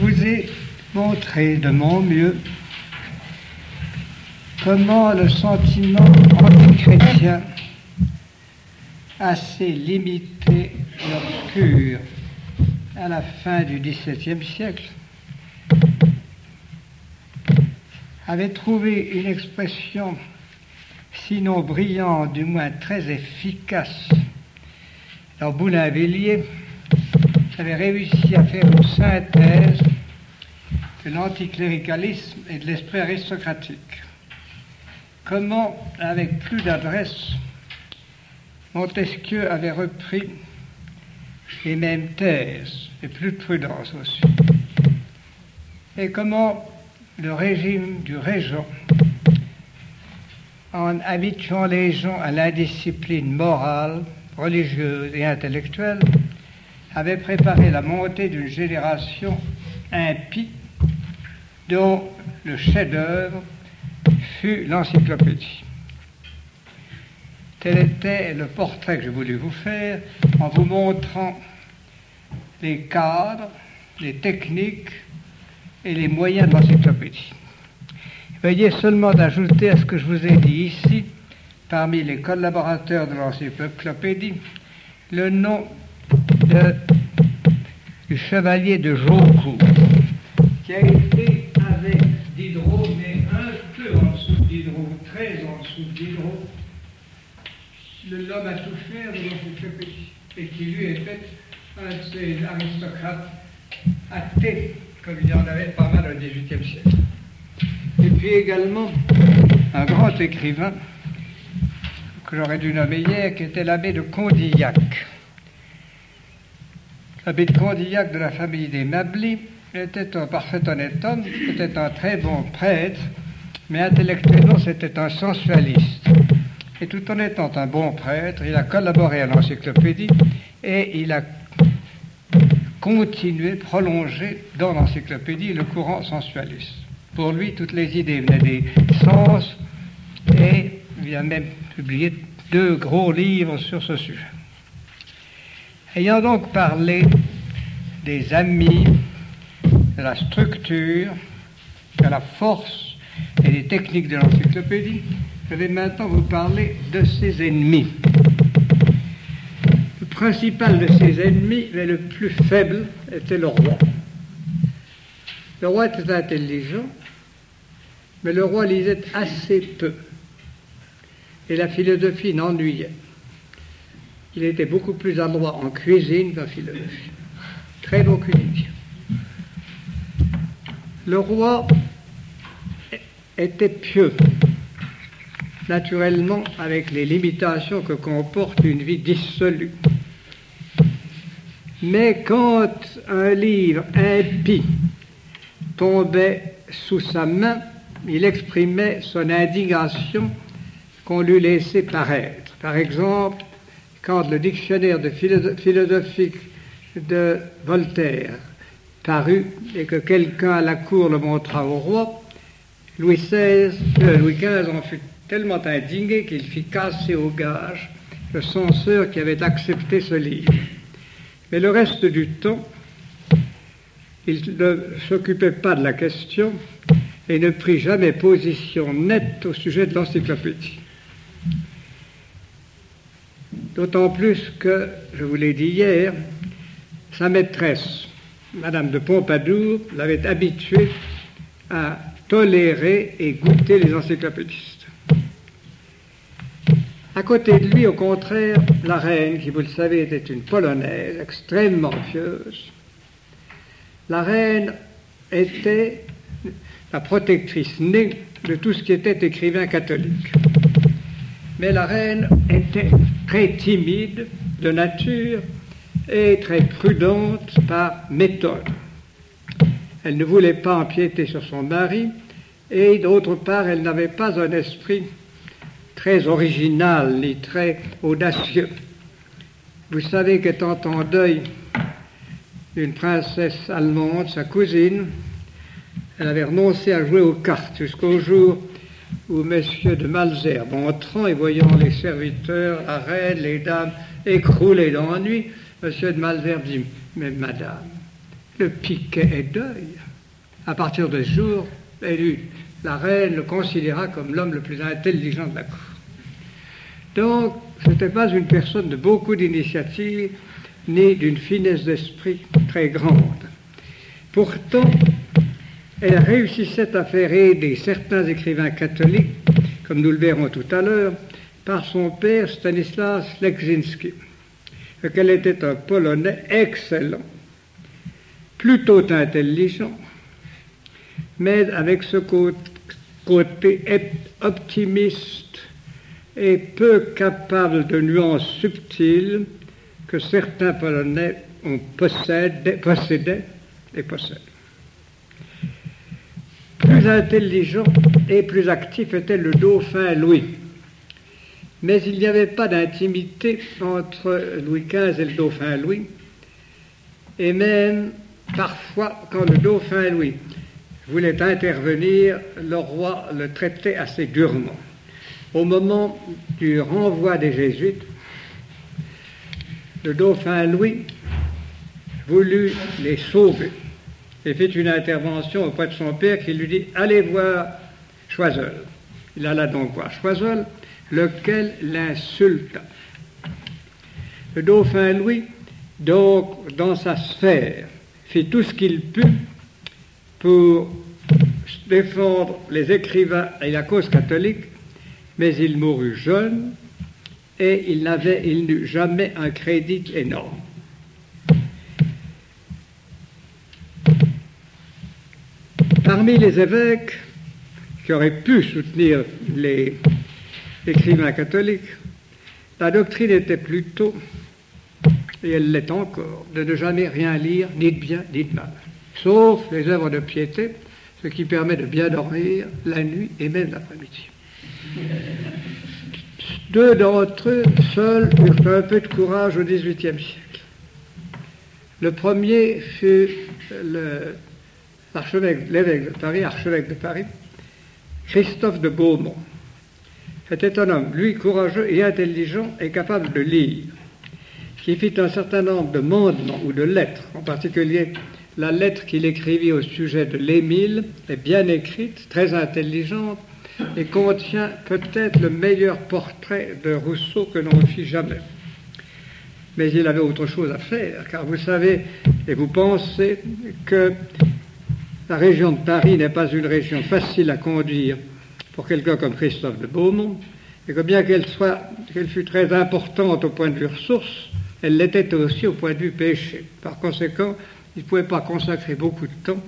vous ai montré de mon mieux comment le sentiment antichrétien, assez limité et obscur à la fin du XVIIe siècle, avait trouvé une expression sinon brillante, du moins très efficace dans Boulainvilliers, avait réussi à faire une synthèse de l'anticléricalisme et de l'esprit aristocratique. Comment, avec plus d'adresse, Montesquieu avait repris les mêmes thèses, et plus de prudence aussi. Et comment le régime du régent, en habituant les gens à l'indiscipline morale, religieuse et intellectuelle, avait préparé la montée d'une génération impie dont le chef-d'œuvre fut l'encyclopédie. Tel était le portrait que j'ai voulu vous faire en vous montrant les cadres, les techniques et les moyens de l'encyclopédie. Veuillez seulement d'ajouter à ce que je vous ai dit ici, parmi les collaborateurs de l'encyclopédie, le nom du chevalier de Jaucourt, qui a été avec Diderot, mais un peu en dessous de Diderot, très en dessous de Diderot, l'homme à tout faire de l'encyclopédie, et qui lui était un de ces aristocrates athées, comme il y en avait pas mal au XVIIIe siècle. Et puis également un grand écrivain que j'aurais dû nommer hier, qui était l'abbé de Condillac. L'abbé de Condillac de la famille des Mably était un parfait honnête homme, était un très bon prêtre, mais intellectuellement c'était un sensualiste. Et tout en étant un bon prêtre, il a collaboré à l'encyclopédie et il a continué, prolongé dans l'encyclopédie le courant sensualiste. Pour lui, toutes les idées venaient des sens et il a même publié 2 gros livres sur ce sujet. Ayant donc parlé des amis, de la structure, de la force et des techniques de l'encyclopédie, je vais maintenant vous parler de ses ennemis. Le principal de ses ennemis, mais le plus faible, était le roi. Le roi était intelligent, mais le roi lisait assez peu. Et la philosophie l'ennuyait. Il était beaucoup plus adroit en cuisine qu'en philosophie. Très bon cuisinier. Le roi était pieux, naturellement avec les limitations que comporte une vie dissolue. Mais quand un livre impie tombait sous sa main, il exprimait son indignation qu'on lui laissait paraître. Par exemple, quand le dictionnaire de philosophie de Voltaire parut et que quelqu'un à la cour le montra au roi, Louis XV en fut tellement indigné qu'il fit casser au gage le censeur qui avait accepté ce livre. Mais le reste du temps, il ne s'occupait pas de la question et ne prit jamais position nette au sujet de l'encyclopédie. D'autant plus que, je vous l'ai dit hier, sa maîtresse, Madame de Pompadour, l'avait habitué à tolérer et goûter les encyclopédistes. À côté de lui, au contraire, la reine, qui, vous le savez, était une Polonaise extrêmement pieuse. La reine était la protectrice née de tout ce qui était écrivain catholique. Mais la reine était très timide de nature et très prudente par méthode. Elle ne voulait pas empiéter sur son mari et d'autre part, elle n'avait pas un esprit très original ni très audacieux. Vous savez qu'étant en deuil d'une princesse allemande, sa cousine, elle avait renoncé à jouer aux cartes jusqu'au jour où M. de Malesherbes, entrant et voyant les serviteurs, la reine, les dames écroulées d'ennui, M. de Malesherbes dit « Mais madame, le piquait et deuil. À partir de ce jour, la reine le considéra comme l'homme le plus intelligent de la cour. Donc, ce n'était pas une personne de beaucoup d'initiative, ni d'une finesse d'esprit très grande. Pourtant, elle réussissait à faire aider certains écrivains catholiques, comme nous le verrons tout à l'heure, par son père Stanislas Leczinski, lequel était un Polonais excellent, plutôt intelligent, mais avec ce côté optimiste et peu capable de nuances subtiles que certains Polonais possédaient et possèdent. Plus intelligent et plus actif était le dauphin Louis. Mais il n'y avait pas d'intimité entre Louis XV et le dauphin Louis. Et même, parfois, quand le dauphin Louis voulait intervenir, le roi le traitait assez durement. Au moment du renvoi des Jésuites, le dauphin Louis voulut les sauver et fit une intervention auprès de son père qui lui dit « Allez voir Choiseul ». Il alla donc voir Choiseul, lequel l'insulta. Le dauphin Louis, donc, dans sa sphère, fit tout ce qu'il put pour défendre les écrivains et la cause catholique, mais il mourut jeune et il n'eut jamais un crédit énorme. Parmi les évêques qui auraient pu soutenir les écrivains catholiques, la doctrine était plutôt, et elle l'est encore, de ne jamais rien lire, ni de bien, ni de mal, sauf les œuvres de piété, ce qui permet de bien dormir la nuit et même l'après-midi. Deux d'entre eux seuls eurent un peu de courage au XVIIIe siècle. Le premier fut l'évêque de Paris, archevêque de Paris, Christophe de Beaumont. C'était un homme, lui, courageux et intelligent et capable de lire, qui fit un certain nombre de mandements ou de lettres, en particulier la lettre qu'il écrivit au sujet de l'Émile est bien écrite, très intelligente, et contient peut-être le meilleur portrait de Rousseau que l'on fit jamais. Mais il avait autre chose à faire, car vous savez, et vous pensez que la région de Paris n'est pas une région facile à conduire pour quelqu'un comme Christophe de Beaumont, et que bien qu'elle fût très importante au point de vue ressources, elle l'était aussi au point de vue péché. Par conséquent, il ne pouvait pas consacrer beaucoup de temps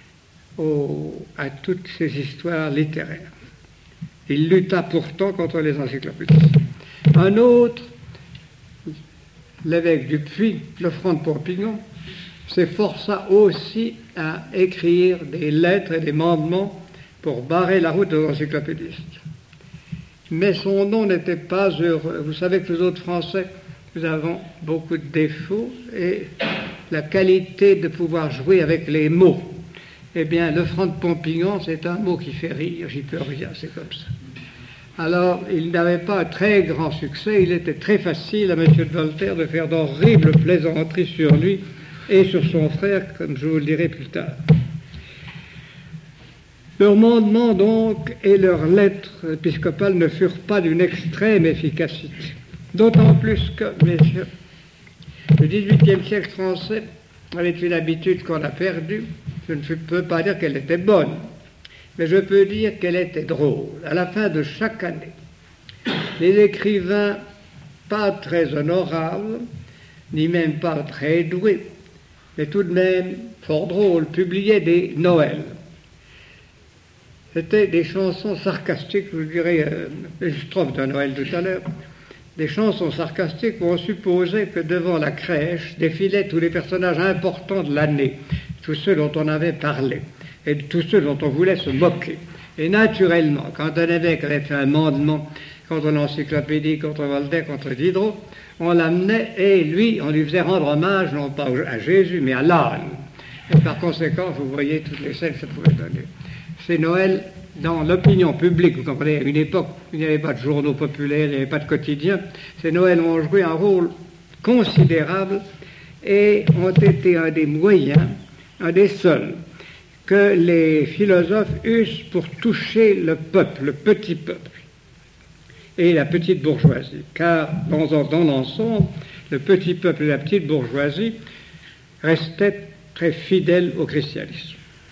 à toutes ces histoires littéraires. Il lutta pourtant contre les encyclopédistes. Un autre, l'évêque du Puy, Lefranc de Pompignan, s'efforça aussi à écrire des lettres et des mandements pour barrer la route aux encyclopédistes. Mais son nom n'était pas heureux. Vous savez que nous autres Français, nous avons beaucoup de défauts et la qualité de pouvoir jouer avec les mots. Eh bien, Lefranc de Pompignan, c'est un mot qui fait rire, j'y peux rien, c'est comme ça. Alors, il n'avait pas un très grand succès, il était très facile à M. de Voltaire de faire d'horribles plaisanteries sur lui et sur son frère, comme je vous le dirai plus tard. Leurs mandements, donc, et leurs lettres épiscopales ne furent pas d'une extrême efficacité. D'autant plus que, messieurs, le XVIIIe siècle français avait une habitude qu'on a perdue. Je ne peux pas dire qu'elle était bonne, mais je peux dire qu'elle était drôle. À la fin de chaque année, les écrivains, pas très honorables, ni même pas très doués, mais tout de même fort drôles, publiaient des Noëls. C'était des chansons sarcastiques, je vous dirais, une strophe d'un Noël tout à l'heure, des chansons sarcastiques où on supposait que devant la crèche défilaient tous les personnages importants de l'année, tous ceux dont on avait parlé, et tous ceux dont on voulait se moquer. Et naturellement, quand un évêque avait fait un mandement contre l'encyclopédie, contre Voltaire, contre Diderot, on l'amenait et lui, on lui faisait rendre hommage, non pas à Jésus, mais à l'âne. Et par conséquent, vous voyez toutes les scènes que ça pouvait donner. C'est Noël dans l'opinion publique, vous comprenez, à une époque où il n'y avait pas de journaux populaires, il n'y avait pas de quotidiens, ces Noëls ont joué un rôle considérable et ont été un des moyens un des seuls, que les philosophes eussent pour toucher le peuple, le petit peuple, et la petite bourgeoisie. Car dans l'ensemble, le petit peuple et la petite bourgeoisie restaient très fidèles au christianisme.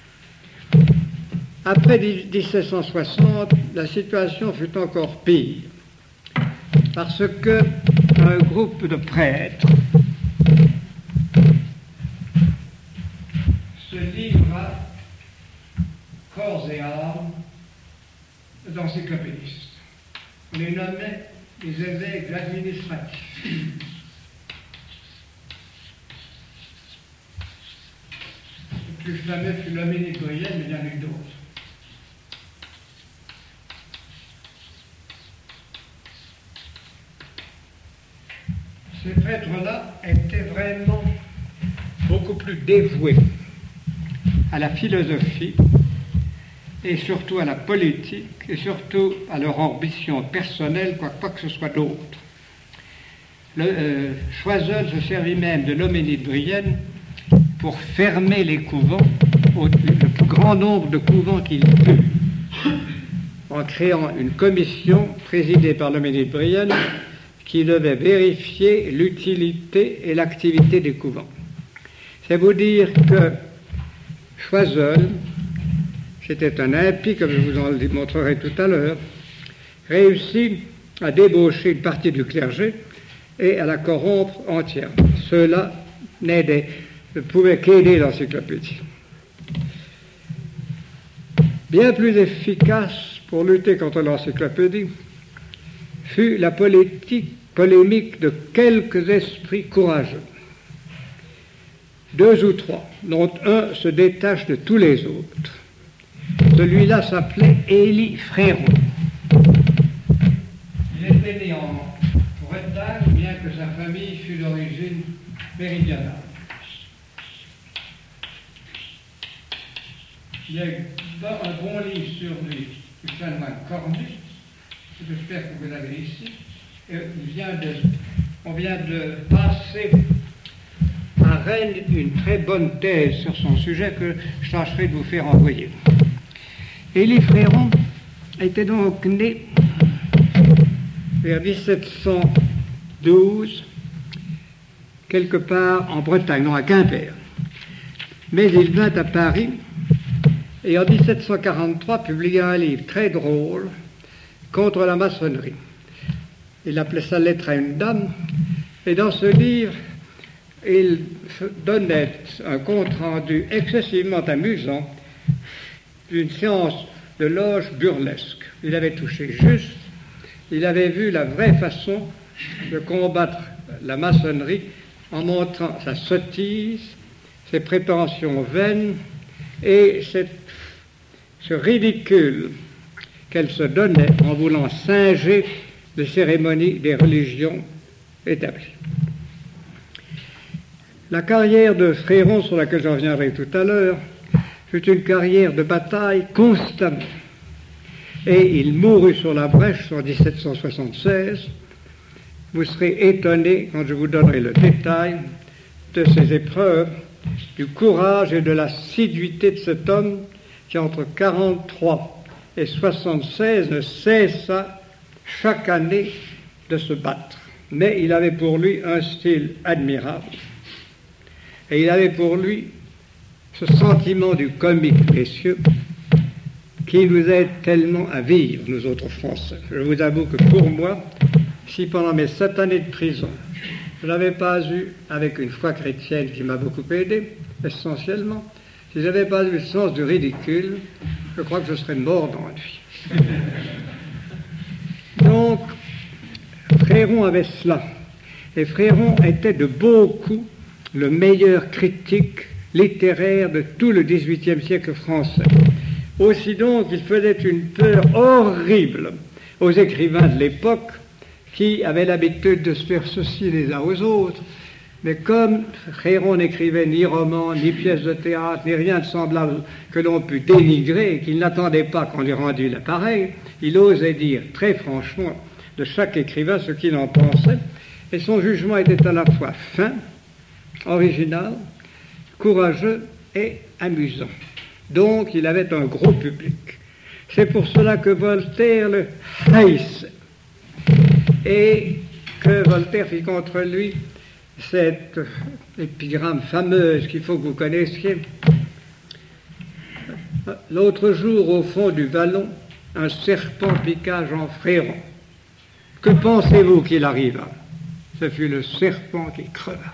Après 1760, la situation fut encore pire, parce que un groupe de prêtres se livra corps et âme d'encyclopédistes. On les nommait les évêques administratifs. Le plus fameux fut l'homénie Brienne, mais il y en a eu d'autres. Ces prêtres-là étaient vraiment beaucoup plus dévoués à la philosophie et surtout à la politique et surtout à leur ambition personnelle, quoi que ce soit d'autre. Choiseul se servit même de l'homénie de Brienne pour fermer les couvents, le plus grand nombre de couvents qu'il put, en créant une commission présidée par l'homénie de Brienne qui devait vérifier l'utilité et l'activité des couvents. C'est vous dire que Choiseul, c'était un impie, comme je vous en le montrerai tout à l'heure, réussit à débaucher une partie du clergé et à la corrompre entièrement. Ceux-là ne pouvaient qu'aider l'encyclopédie. Bien plus efficace pour lutter contre l'encyclopédie fut la polémique de quelques esprits courageux. 2 ou 3, dont un se détache de tous les autres. Celui-là s'appelait Élie Fréron. Il était né en Bretagne, bien que sa famille fût d'origine méridionale. Il y a un bon livre sur lui, du chanoine Cornu, j'espère que vous l'avez ici. Et on vient de passer à Rennes une très bonne thèse sur son sujet que je tâcherai de vous faire envoyer. Élie Fréron était donc né vers 1712, quelque part en Bretagne, non à Quimper. Mais il vint à Paris et en 1743 publia un livre très drôle contre la maçonnerie. Il appelait ça « Lettre à une dame », et dans ce livre, il donnait un compte-rendu excessivement amusant d'une séance de loge burlesque. Il avait touché juste, il avait vu la vraie façon de combattre la maçonnerie en montrant sa sottise, ses prétentions vaines et ce ridicule qu'elle se donnait en voulant singer les cérémonies des religions établies. La carrière de Fréron, sur laquelle je reviendrai tout à l'heure, fut une carrière de bataille constamment. Et il mourut sur la brèche en 1776. Vous serez étonnés, quand je vous donnerai le détail de ces épreuves, du courage et de l'assiduité de cet homme qui, entre 43 et 76, ne cessa chaque année de se battre. Mais il avait pour lui un style admirable. Et il avait pour lui ce sentiment du comique, messieurs, qui nous aide tellement à vivre, nous autres Français. Je vous avoue que pour moi, si pendant mes 7 années de prison, je n'avais pas eu, avec une foi chrétienne qui m'a beaucoup aidé, essentiellement, si je n'avais pas eu le sens du ridicule, je crois que je serais mort dans la vie. Donc, Fréron avait cela. Et Fréron était de beaucoup le meilleur critique littéraire de tout le XVIIIe siècle français. Aussi donc, il faisait une peur horrible aux écrivains de l'époque qui avaient l'habitude de se faire ceci les uns aux autres. Mais comme Fréron n'écrivait ni roman, ni pièce de théâtre, ni rien de semblable que l'on pût dénigrer, et qu'il n'attendait pas qu'on lui rendît l'appareil, il osait dire très franchement de chaque écrivain ce qu'il en pensait, et son jugement était à la fois fin, original, courageux et amusant. Donc il avait un gros public. C'est pour cela que Voltaire le haïssait et que Voltaire fit contre lui cette épigramme fameuse qu'il faut que vous connaissiez. L'autre jour, au fond du vallon, un serpent piqua Jean Fréron. Que pensez-vous qu'il arriva? Ce fut le serpent qui creva.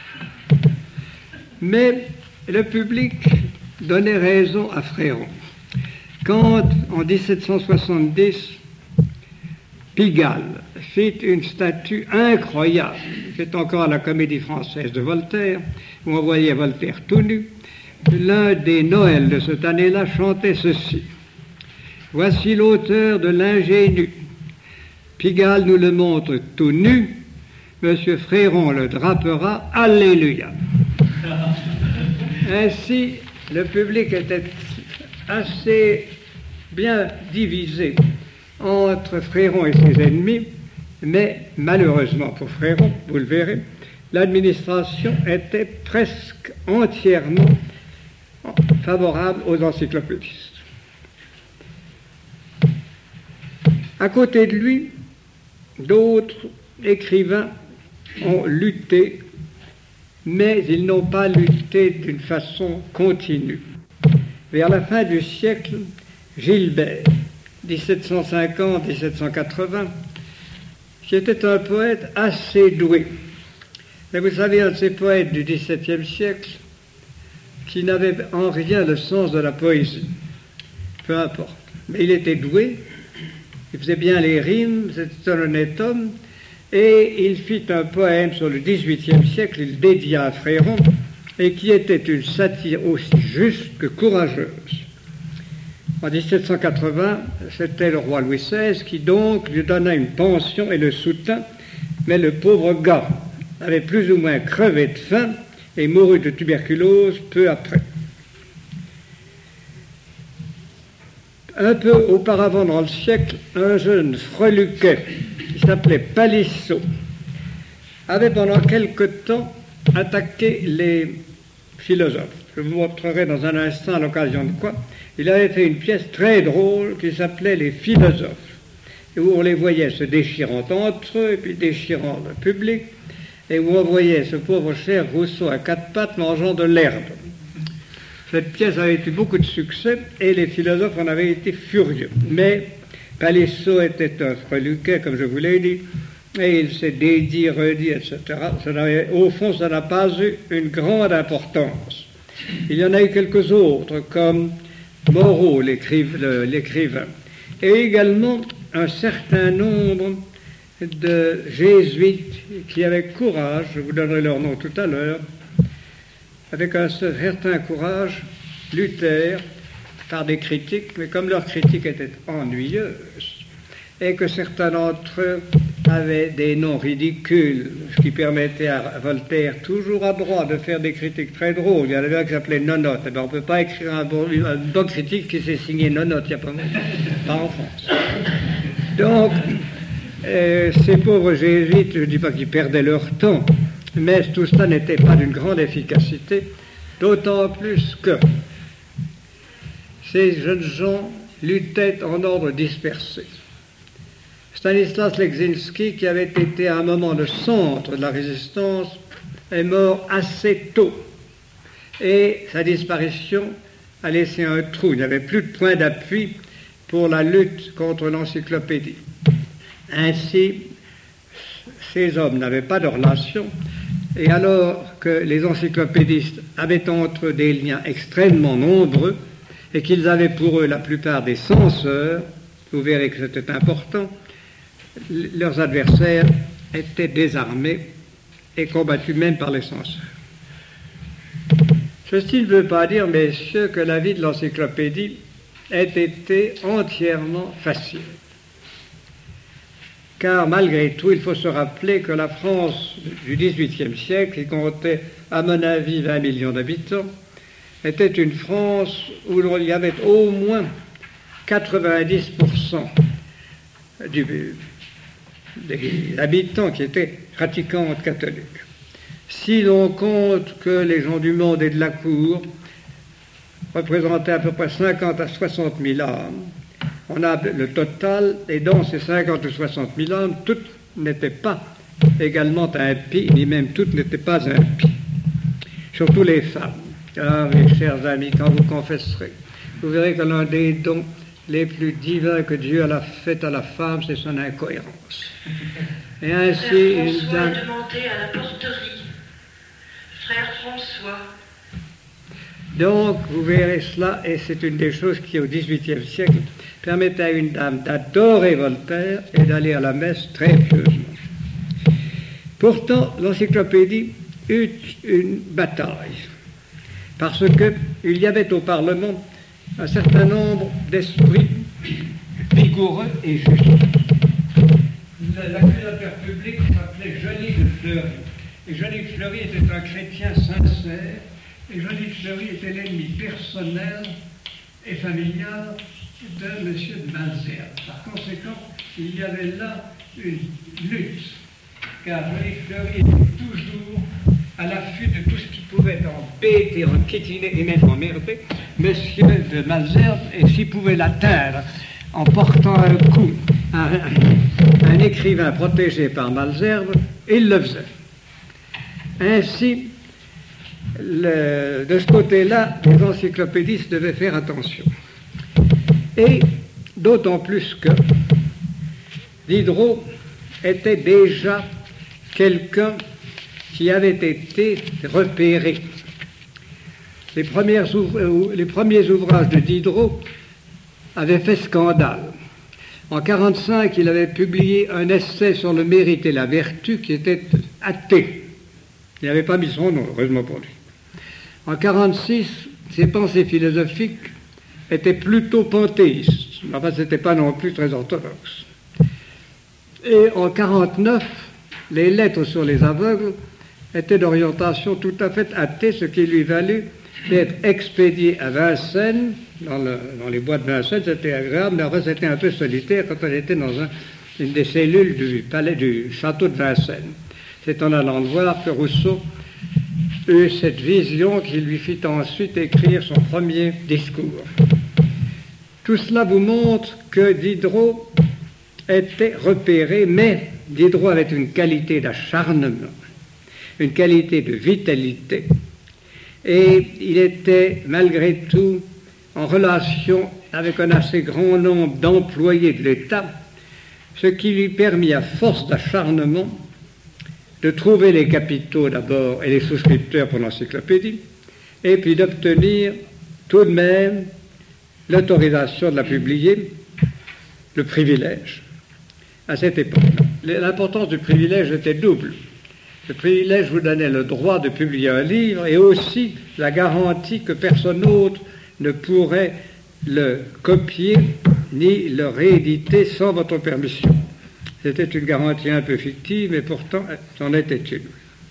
Mais le public donnait raison à Fréron. Quand, en 1770, Pigalle fit une statue incroyable, c'est encore à la Comédie Française de Voltaire, où on voyait Voltaire tout nu, l'un des Noëls de cette année-là chantait ceci. Voici l'auteur de l'ingénu. Pigalle nous le montre tout nu, Monsieur Fréron le drapera, Alléluia. Ainsi, le public était assez bien divisé entre Fréron et ses ennemis, mais malheureusement pour Fréron, vous le verrez, l'administration était presque entièrement favorable aux encyclopédistes. À côté de lui, d'autres écrivains ont lutté, mais ils n'ont pas lutté d'une façon continue. Vers la fin du siècle, Gilbert, 1750-1780, qui était un poète assez doué. Mais vous savez, un de ces poètes du XVIIe siècle qui n'avait en rien le sens de la poésie. Peu importe. Mais il était doué, il faisait bien les rimes, c'était un honnête homme, et il fit un poème sur le XVIIIe siècle, il dédia à Fréron, et qui était une satire aussi juste que courageuse. En 1780, c'était le roi Louis XVI qui donc lui donna une pension et le soutint, mais le pauvre gars avait plus ou moins crevé de faim et mourut de tuberculose peu après. Un peu auparavant dans le siècle, un jeune freluquet qui s'appelait Palissot avait pendant quelque temps attaqué les philosophes. Je vous montrerai dans un instant à l'occasion de quoi. Il avait fait une pièce très drôle qui s'appelait Les philosophes, et où on les voyait se déchirant entre eux, et puis déchirant le public, et où on voyait ce pauvre cher Rousseau à quatre pattes mangeant de l'herbe. Cette pièce avait eu beaucoup de succès, et les philosophes en avaient été furieux. Mais Palissot était un freluquet, comme je vous l'ai dit, et il s'est dédié, redit, etc. Au fond, ça n'a pas eu une grande importance. Il y en a eu quelques autres, comme Moreau, l'écrivain, et également un certain nombre de jésuites qui, avec courage, je vous donnerai leur nom tout à l'heure, avec un certain courage, luttèrent par des critiques, mais comme leurs critiques étaient ennuyeuses, et que certains d'entre eux avaient des noms ridicules, ce qui permettait à Voltaire, toujours à droit, de faire des critiques très drôles. Il y en avait un qui s'appelait Nonote. Eh bien, on ne peut pas écrire une bonne critique qui s'est signée Nonote, il n'y a pas en France. Donc, ces pauvres jésuites, je ne dis pas qu'ils perdaient leur temps, mais tout cela n'était pas d'une grande efficacité, d'autant plus que ces jeunes gens luttaient en ordre dispersé. Stanislas Leczinski, qui avait été à un moment le centre de la résistance, est mort assez tôt. Et sa disparition a laissé un trou. Il n'y avait plus de point d'appui pour la lutte contre l'encyclopédie. Ainsi, ces hommes n'avaient pas de relation. Et alors que les encyclopédistes avaient entre eux des liens extrêmement nombreux et qu'ils avaient pour eux la plupart des censeurs, vous verrez que c'était important, leurs adversaires étaient désarmés et combattus même par les censeurs. Ceci ne veut pas dire, messieurs, que la vie de l'encyclopédie ait été entièrement facile. Car malgré tout, il faut se rappeler que la France du XVIIIe siècle, qui comptait, à mon avis, 20 millions d'habitants, était une France où il y avait au moins 90% des habitants qui étaient pratiquants catholiques. Si l'on compte que les gens du monde et de la cour représentait à peu près 50 à 60 000 âmes. On a le total, et dans ces 50 ou 60 000 âmes, toutes n'étaient pas également impies, ni même toutes n'étaient pas impies. Surtout les femmes. Ah, mes chers amis, quand vous confesserez, vous verrez que l'un des dons les plus divins que Dieu a fait à la femme, c'est son incohérence. Et ainsi, Frère François est demandé à la porterie. Frère François. Donc, vous verrez cela, et c'est une des choses qui, au XVIIIe siècle, permettait à une dame d'adorer Voltaire et d'aller à la messe très pieusement. Pourtant, l'encyclopédie eut une bataille, parce qu'il y avait au Parlement un certain nombre d'esprits vigoureux et justes. L'accusateur public s'appelait Joly de Fleury. Et Joly de Fleury était un chrétien sincère, et Joly de Fleury était l'ennemi personnel et familial de M. de Malesherbes. Par conséquent, il y avait là une lutte, car Joly de Fleury était toujours à l'affût de tout ce qui pouvait embêter, enquiquiner et même emmerder M. de Malesherbes, et s'il pouvait l'atteindre en portant un coup à un écrivain protégé par Malesherbes, il le faisait. Ainsi, de ce côté-là, les encyclopédistes devaient faire attention. Et d'autant plus que Diderot était déjà quelqu'un qui avait été repéré. Les premiers ouvrages de Diderot avaient fait scandale. En 1945, il avait publié un essai sur le mérite et la vertu qui était athée. Il n'avait pas mis son nom, heureusement pour lui. En 1946, ses pensées philosophiques étaient plutôt panthéistes. Enfin, ce n'était pas non plus très orthodoxe. Et en 1949, les lettres sur les aveugles étaient d'orientation tout à fait athée, ce qui lui valut d'être expédié à Vincennes, dans les bois de Vincennes. C'était agréable, mais après c'était un peu solitaire quand elle était dans une des cellules du château de Vincennes. C'est en allant le voir que Rousseau eut cette vision qui lui fit ensuite écrire son premier discours. Tout cela vous montre que Diderot était repéré, mais Diderot avait une qualité d'acharnement, une qualité de vitalité, et il était malgré tout en relation avec un assez grand nombre d'employés de l'État, ce qui lui permit, à force d'acharnement, de trouver les capitaux d'abord et les souscripteurs pour l'encyclopédie, et puis d'obtenir tout de même l'autorisation de la publier, le privilège. À cette époque, l'importance du privilège était double. Le privilège vous donnait le droit de publier un livre et aussi la garantie que personne d'autre ne pourrait le copier ni le rééditer sans votre permission. C'était une garantie un peu fictive, mais pourtant, c'en était une.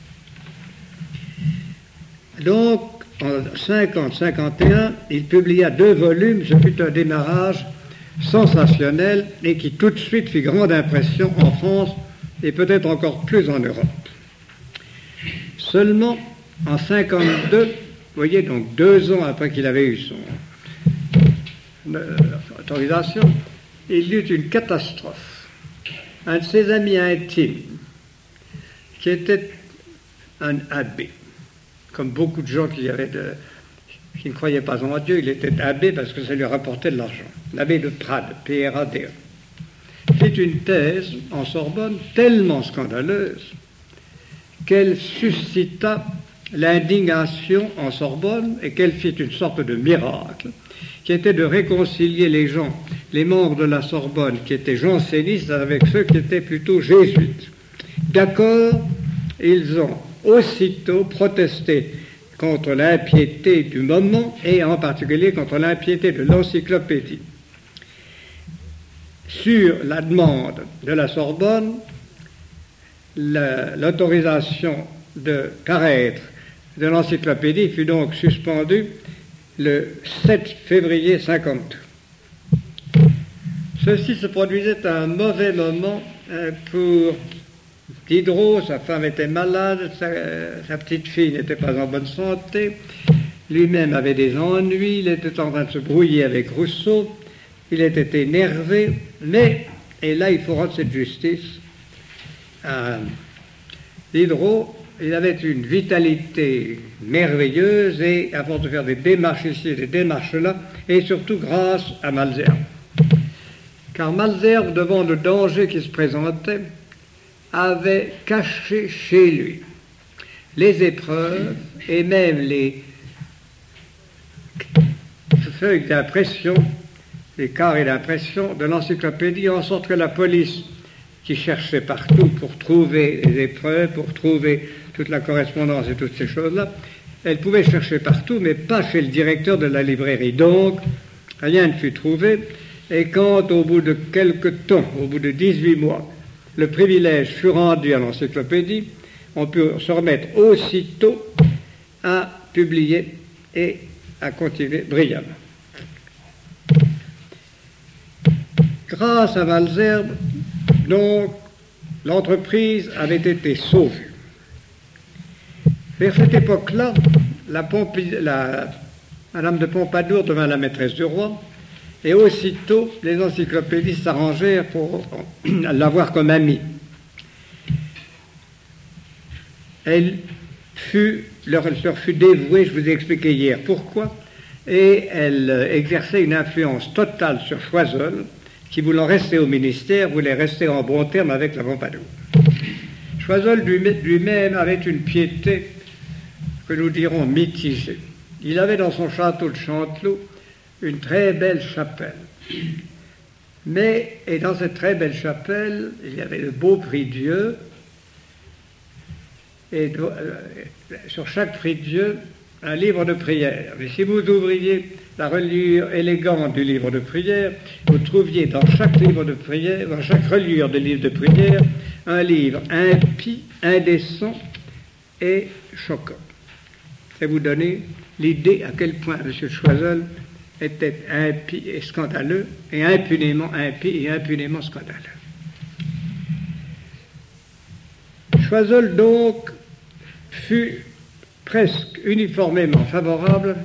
Donc, en 50-51, il publia 2 volumes. Ce fut un démarrage sensationnel et qui tout de suite fit grande impression en France et peut-être encore plus en Europe. Seulement, en 52, vous voyez, donc 2 ans après qu'il avait eu son autorisation, il y eut une catastrophe. Un de ses amis intimes, qui était un abbé, comme beaucoup de gens qui ne croyaient pas en Dieu, il était abbé parce que ça lui rapportait de l'argent. L'abbé de Prades, P-R-A-D-E, fit une thèse en Sorbonne tellement scandaleuse qu'elle suscita l'indignation en Sorbonne et qu'elle fit une sorte de miracle, qui était de réconcilier les membres de la Sorbonne qui étaient jansénistes avec ceux qui étaient plutôt jésuites. D'accord, ils ont aussitôt protesté contre l'impiété du moment et en particulier contre l'impiété de l'encyclopédie. Sur la demande de la Sorbonne, l'autorisation de paraître de l'encyclopédie fut donc suspendue le 7 février 52. Ceci se produisait à un mauvais moment pour Diderot. Sa femme était malade, sa petite fille n'était pas en bonne santé. lui-même avait des ennuis, il était en train de se brouiller avec Rousseau, il était énervé, mais, et là il faut rendre cette justice, Diderot, il avait une vitalité merveilleuse et à force de faire des démarches ici et des démarches là, et surtout grâce à Malesherbes. Car Malesherbes, devant le danger qui se présentait, avait caché chez lui les épreuves et même les feuilles d'impression, les carrés d'impression de l'encyclopédie, en sorte que la police, qui cherchait partout pour trouver les épreuves, pour trouver toute la correspondance et toutes ces choses-là, elle pouvait chercher partout, mais pas chez le directeur de la librairie. Donc, rien ne fut trouvé, et quand, au bout de quelques temps, au bout de 18 mois, le privilège fut rendu à l'encyclopédie, on peut se remettre aussitôt à publier et à continuer brillamment. Grâce à Malesherbes, donc, l'entreprise avait été sauvée. Vers cette époque-là, Madame de Pompadour devint la maîtresse du roi, et aussitôt, les encyclopédistes s'arrangèrent pour l'avoir comme amie. Elle leur fut dévouée, je vous ai expliqué hier pourquoi, et elle exerçait une influence totale sur Choiseul, qui, voulant rester au ministère, voulait rester en bon terme avec la Pompadour. Choiseul lui-même avait une piété que nous dirons mitigée. Il avait dans son château de Chanteloup une très belle chapelle. Et dans cette très belle chapelle, il y avait le beau prie-dieu, et sur chaque prie-dieu, un livre de prière. Mais si vous ouvriez la reliure élégante du livre de prière, vous trouviez dans chaque livre de prière, dans chaque reliure de livre de prière, un livre impie, indécent et choquant. Ça vous donner l'idée à quel point M. Choiseul était impie et scandaleux, et impunément impie et impunément scandaleux. Choiseul, donc, fut presque uniformément favorable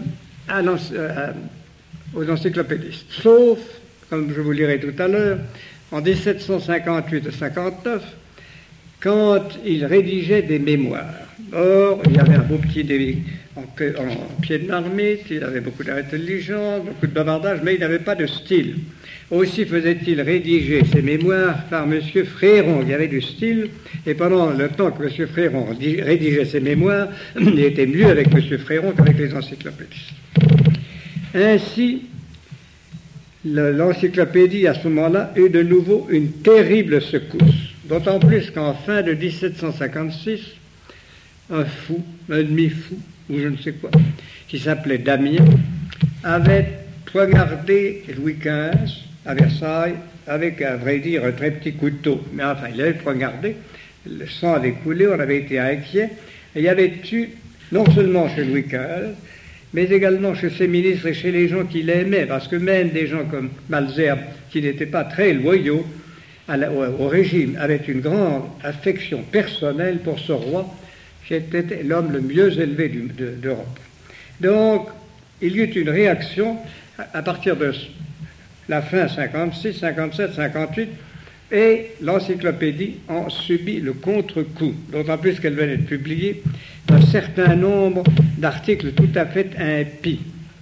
aux encyclopédistes, sauf, comme je vous lirai tout à l'heure, en 1758-59, quand il rédigeait des mémoires. Or, il y avait un beau petit en pied de marmite, il avait beaucoup d'intelligence, beaucoup de bavardage, mais il n'avait pas de style. Aussi faisait-il rédiger ses mémoires par M. Fréron, il y avait du style, et pendant le temps que M. Fréron rédigeait ses mémoires, il était mieux avec M. Fréron qu'avec les encyclopédistes. Ainsi, l'encyclopédie, à ce moment-là, eut de nouveau une terrible secousse, d'autant plus qu'en fin de 1756, un fou, un demi-fou, ou je ne sais quoi, qui s'appelait Damien, avait poignardé Louis XV à Versailles avec, à vrai dire, un très petit couteau. Mais enfin, il avait poignardé, le sang avait coulé, on avait été inquiet, et il y avait eu, non seulement chez Louis XV, mais également chez ses ministres et chez les gens qui l'aimaient, parce que même des gens comme Malesherbes, qui n'étaient pas très loyaux au régime, avaient une grande affection personnelle pour ce roi, qui était l'homme le mieux élevé d'Europe. Donc, il y eut une réaction à partir de la fin 56, 57, 58, et l'encyclopédie en subit le contre-coup, d'autant plus qu'elle venait de publier un certain nombre d'articles tout à fait impies.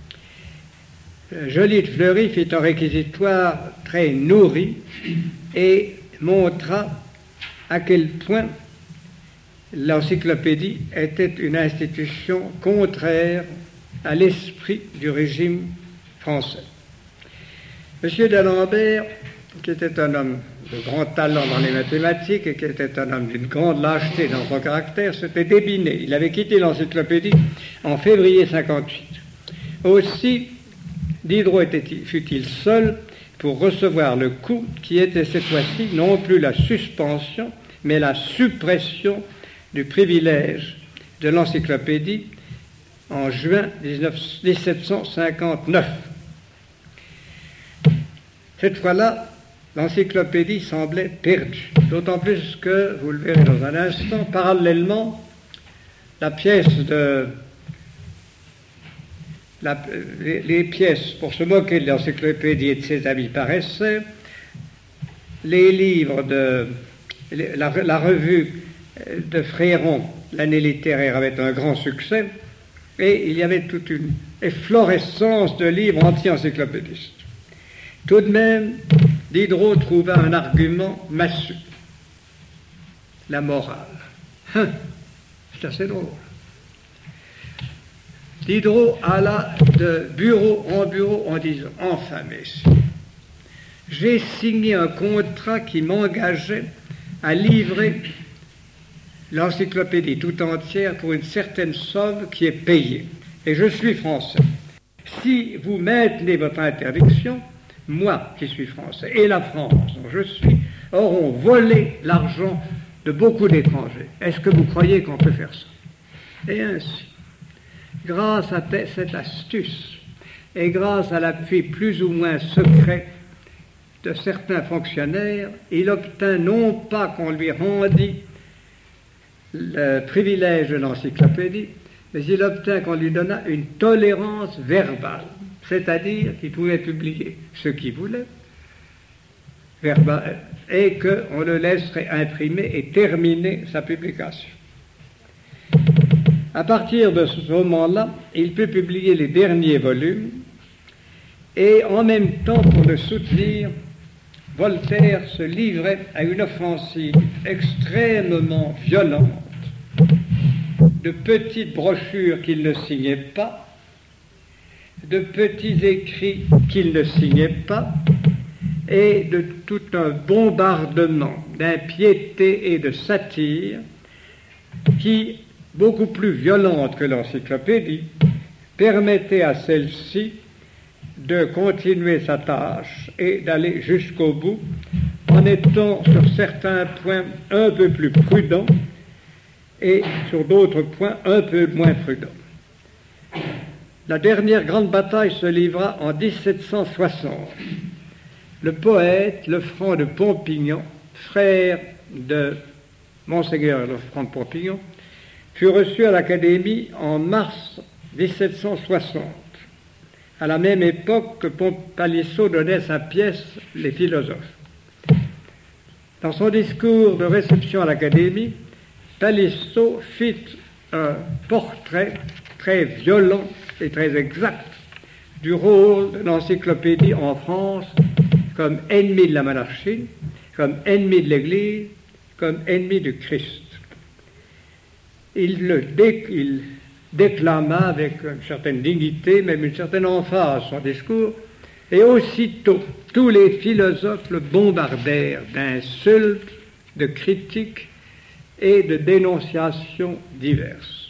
Joly de Fleury fit un réquisitoire très nourri et montra à quel point l'encyclopédie était une institution contraire à l'esprit du régime français. M. d'Alembert, qui était un homme de grand talent dans les mathématiques et qui était un homme d'une grande lâcheté dans son caractère, s'était débiné. Il avait quitté l'encyclopédie en février 58. Aussi, Diderot fut-il seul pour recevoir le coup qui était cette fois-ci non plus la suspension, mais la suppression du privilège de l'encyclopédie en juin 1759. Cette fois-là, l'encyclopédie semblait perdue, d'autant plus que, vous le verrez dans un instant, parallèlement, la pièce de les pièces pour se moquer de l'encyclopédie et de ses amis paraissaient, les livres de la revue de Fréron, l'année littéraire, avait un grand succès, et il y avait toute une efflorescence de livres anti-encyclopédistes. Tout de même, Diderot trouva un argument massu, la morale. C'est assez drôle. Diderot alla de bureau en bureau en disant « Enfin, messieurs, j'ai signé un contrat qui m'engageait à livrer l'encyclopédie tout entière pour une certaine somme qui est payée. Et je suis français. Si vous maintenez votre interdiction, moi qui suis français et la France dont je suis auront volé l'argent de beaucoup d'étrangers. Est-ce que vous croyez qu'on peut faire ça? Et ainsi, grâce à cette astuce et grâce à l'appui plus ou moins secret de certains fonctionnaires, il obtint non pas qu'on lui rendît le privilège de l'encyclopédie, mais il obtint qu'on lui donnât une tolérance verbale, c'est-à-dire qu'il pouvait publier ce qu'il voulait, et qu'on le laisserait imprimer et terminer sa publication. À partir de ce moment-là, il put publier les derniers volumes, et en même temps, pour le soutenir, Voltaire se livrait à une offensive extrêmement violente de petites brochures qu'il ne signait pas, de petits écrits qu'il ne signait pas, et de tout un bombardement d'impiété et de satire qui, beaucoup plus violente que l'encyclopédie, permettait à celle-ci de continuer sa tâche et d'aller jusqu'au bout en étant sur certains points un peu plus prudent et sur d'autres points un peu moins prudent. La dernière grande bataille se livra en 1760. Le poète Lefranc de Pompignan, frère de Monseigneur Lefranc de Pompignan, fut reçu à l'Académie en mars 1760, à la même époque que Palissot donnait sa pièce « Les philosophes ». Dans son discours de réception à l'Académie, Palissot fit un portrait très violent et très exact du rôle de l'encyclopédie en France comme ennemi de la monarchie, comme ennemi de l'Église, comme ennemi du Christ. Il déclama avec une certaine dignité, même une certaine emphase son discours, et aussitôt tous les philosophes le bombardèrent d'insultes, de critiques et de dénonciations diverses.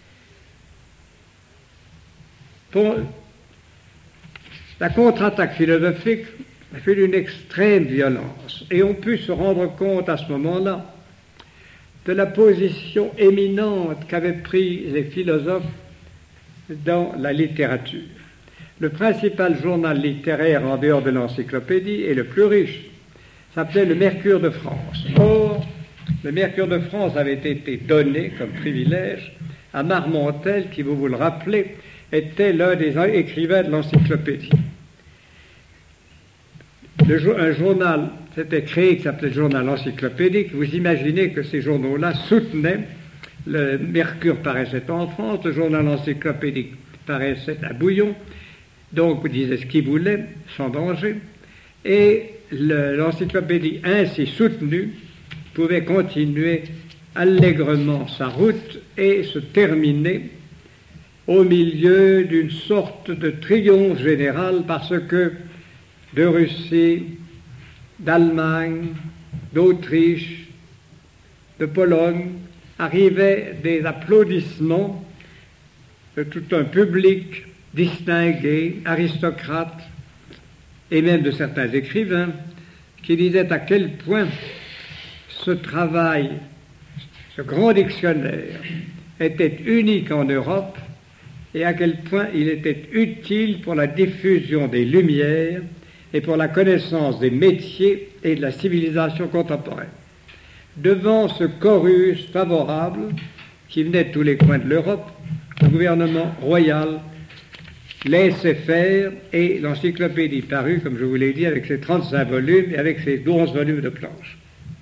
La contre-attaque philosophique fut d'une extrême violence, et on put se rendre compte à ce moment-là de la position éminente qu'avaient pris les philosophes dans la littérature. Le principal journal littéraire en dehors de l'encyclopédie et le plus riche s'appelait le Mercure de France. Or, le Mercure de France avait été donné comme privilège à Marmontel, qui, vous le rappelez, était l'un des écrivains de l'encyclopédie. Un journal s'était créé qui s'appelait le journal encyclopédique. Vous imaginez que ces journaux-là soutenaient, le Mercure paraissait en France, le journal encyclopédique paraissait à Bouillon, donc vous disiez ce qu'il voulait, sans danger, et l'encyclopédie ainsi soutenue pouvait continuer allègrement sa route et se terminer au milieu d'une sorte de triomphe général, parce que de Russie, d'Allemagne, d'Autriche, de Pologne, arrivaient des applaudissements de tout un public distingué, aristocrate, et même de certains écrivains, qui disaient à quel point ce travail, ce grand dictionnaire, était unique en Europe, et à quel point il était utile pour la diffusion des Lumières et pour la connaissance des métiers et de la civilisation contemporaine. Devant ce chorus favorable qui venait de tous les coins de l'Europe, le gouvernement royal laissait faire, et l'encyclopédie parut, comme je vous l'ai dit, avec ses 35 volumes et avec ses 11 volumes de planches.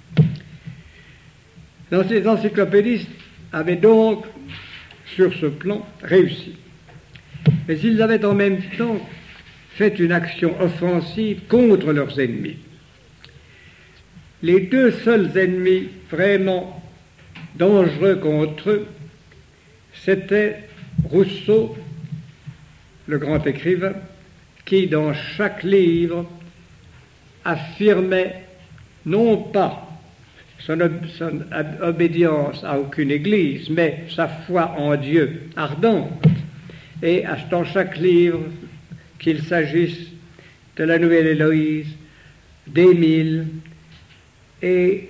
Les encyclopédistes avaient donc, sur ce plan, réussi. Mais ils avaient en même temps fait une action offensive contre leurs ennemis. Les deux seuls ennemis vraiment dangereux contre eux, c'était Rousseau, le grand écrivain, qui dans chaque livre affirmait non pas son obédience à aucune église, mais sa foi en Dieu ardente. Et dans chaque livre, qu'il s'agisse de la Nouvelle Héloïse, d'Émile et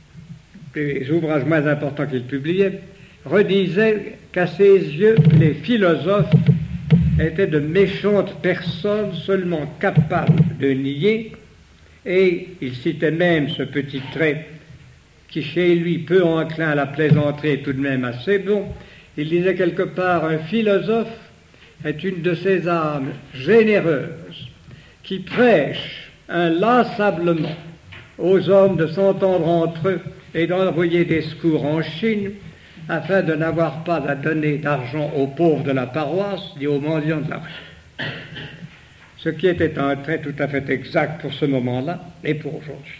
des ouvrages moins importants qu'il publiait, redisait qu'à ses yeux, les philosophes étaient de méchantes personnes seulement capables de nier, et il citait même ce petit trait qui chez lui, peu enclin à la plaisanterie, est tout de même assez bon. Il disait quelque part, un philosophe est une de ces âmes généreuses qui prêchent inlassablement aux hommes de s'entendre entre eux et d'envoyer des secours en Chine afin de n'avoir pas à donner d'argent aux pauvres de la paroisse ni aux mendiants de la rue. Ce qui était un trait tout à fait exact pour ce moment-là et pour aujourd'hui.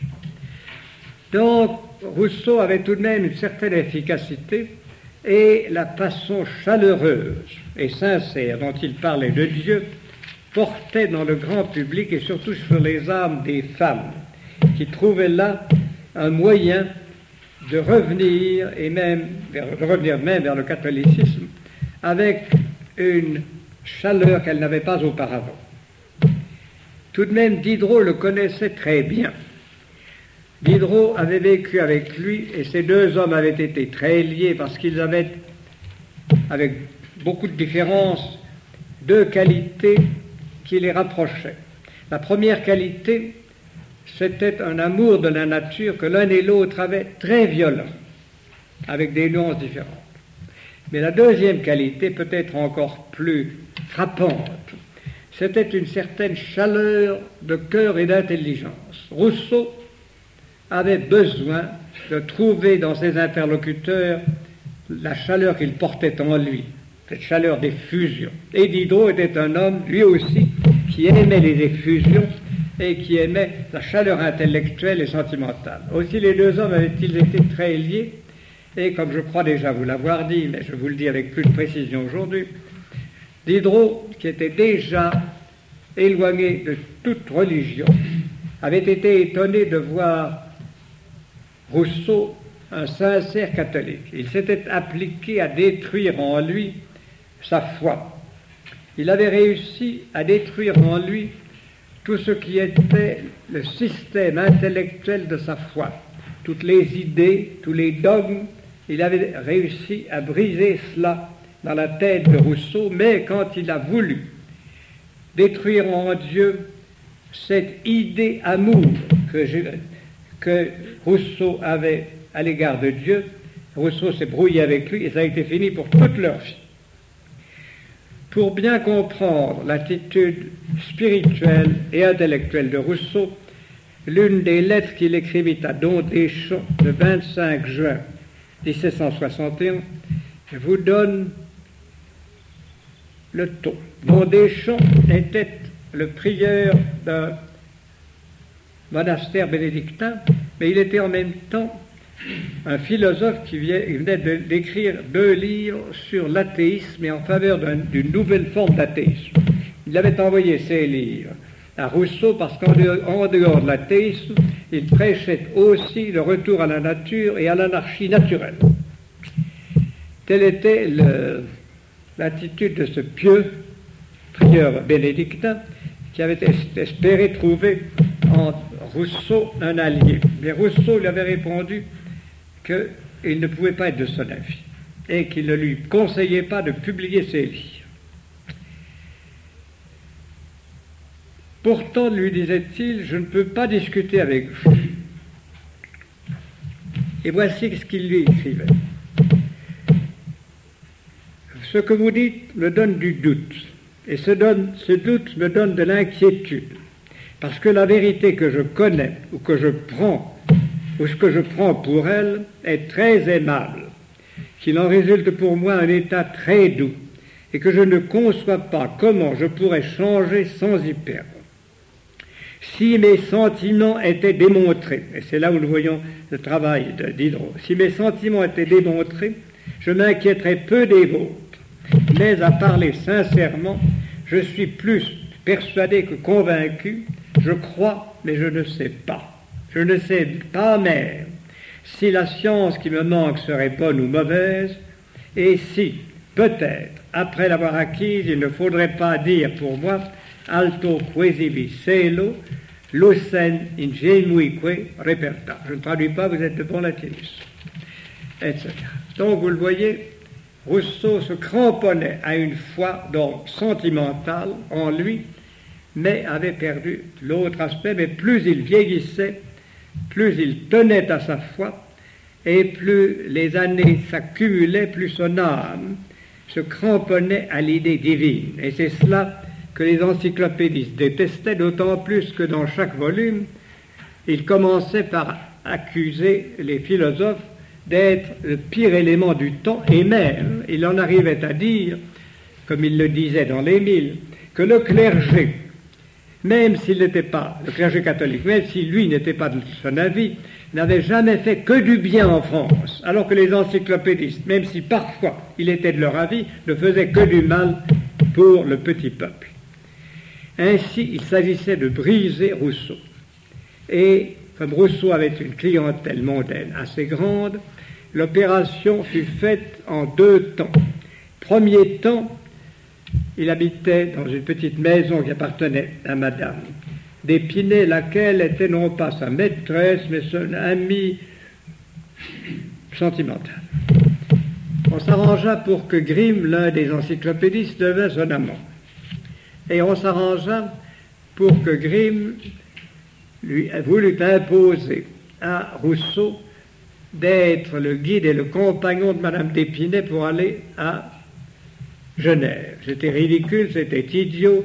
Donc, Rousseau avait tout de même une certaine efficacité et la façon chaleureuse et sincère dont il parlait de Dieu portait dans le grand public et surtout sur les âmes des femmes qui trouvaient là un moyen de revenir même vers le catholicisme avec une chaleur qu'elle n'avait pas auparavant. Tout de même, Diderot le connaissait très bien. Diderot avait vécu avec lui et ces deux hommes avaient été très liés parce qu'ils avaient, avec beaucoup de différences, deux qualités qui les rapprochaient. La première qualité, c'était un amour de la nature que l'un et l'autre avaient très violent, avec des nuances différentes. Mais la deuxième qualité, peut-être encore plus frappante, c'était une certaine chaleur de cœur et d'intelligence. Rousseau avait besoin de trouver dans ses interlocuteurs la chaleur qu'il portait en lui, cette chaleur d'effusion. Et Diderot était un homme, lui aussi, qui aimait les effusions et qui aimait la chaleur intellectuelle et sentimentale. Aussi, les deux hommes avaient-ils été très liés, et comme je crois déjà vous l'avoir dit, mais je vous le dis avec plus de précision aujourd'hui, Diderot, qui était déjà éloigné de toute religion, avait été étonné de voir Rousseau, un sincère catholique. Il s'était appliqué à détruire en lui sa foi. Il avait réussi à détruire en lui tout ce qui était le système intellectuel de sa foi, toutes les idées, tous les dogmes. Il avait réussi à briser cela dans la tête de Rousseau, mais quand il a voulu détruire en Dieu cette idée amour que Rousseau avait à l'égard de Dieu, Rousseau s'est brouillé avec lui et ça a été fini pour toute leur vie. Pour bien comprendre l'attitude spirituelle et intellectuelle de Rousseau, l'une des lettres qu'il écrivit à Don Deschamps le 25 juin 1761 vous donne le ton. Don Deschamps était le prieur d'un monastère bénédictin, mais il était en même temps un philosophe qui venait d'écrire 2 livres sur l'athéisme et en faveur d'une nouvelle forme d'athéisme. Il avait envoyé ces livres à Rousseau parce qu'en dehors de l'athéisme, il prêchait aussi le retour à la nature et à l'anarchie naturelle. Telle était l'attitude de ce pieux prieur bénédictin qui avait espéré trouver en Rousseau un allié. Mais Rousseau lui avait répondu qu'il ne pouvait pas être de son avis et qu'il ne lui conseillait pas de publier ses livres. Pourtant, lui disait-il, je ne peux pas discuter avec vous. Et voici ce qu'il lui écrivait. Ce que vous dites me donne du doute. Et ce doute me donne de l'inquiétude, parce que la vérité que je connais, ou que je prends, ou ce que je prends pour elle, est très aimable, qu'il en résulte pour moi un état très doux, et que je ne conçois pas comment je pourrais changer sans y perdre. Si mes sentiments étaient démontrés, et c'est là où nous voyons le travail de Diderot, si mes sentiments étaient démontrés, je m'inquiéterais peu des vôtres, mais à parler sincèrement, je suis plus persuadé que convaincu, je crois, mais je ne sais pas. Je ne sais pas même si la science qui me manque serait bonne ou mauvaise, et si, peut-être, après l'avoir acquise, il ne faudrait pas dire pour moi alto quasi celo, lucem ingenuique reperta. Je ne traduis pas, vous êtes de bon latiniste, etc. Donc, vous le voyez, Rousseau se cramponnait à une foi donc sentimentale en lui, mais avait perdu l'autre aspect. Mais plus il vieillissait, plus il tenait à sa foi, et plus les années s'accumulaient, plus son âme se cramponnait à l'idée divine. Et c'est cela que les encyclopédistes détestaient, d'autant plus que dans chaque volume, ils commençaient par accuser les philosophes d'être le pire élément du temps, et même, il en arrivait à dire, comme il le disait dans l'Émile, que le clergé, même s'il n'était pas, le clergé catholique, même si lui n'était pas de son avis, n'avait jamais fait que du bien en France, alors que les encyclopédistes, même si parfois il était de leur avis, ne faisaient que du mal pour le petit peuple. Ainsi, il s'agissait de briser Rousseau. Et comme Rousseau avait une clientèle mondaine assez grande, l'opération fut faite en 2 temps. Premier temps, il habitait dans une petite maison qui appartenait à Madame d'Épinay, laquelle était non pas sa maîtresse, mais son amie sentimentale. On s'arrangea pour que Grimm, l'un des encyclopédistes, devint son amant. Et on s'arrangea pour que Grimm lui voulut imposer à Rousseau d'être le guide et le compagnon de Madame d'Épinay pour aller à Genève. C'était ridicule, c'était idiot.